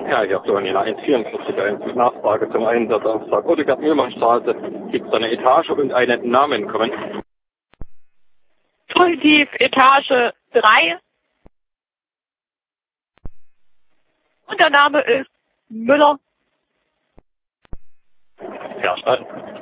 Ja, ich habe so eine 144 Nachfrage zum Einsatz am Ottogard-Mühlmann-Straße. Gibt es eine Etage und einen Namen kommen? Positiv Etage 3. Und der Name ist Müller. Verstanden.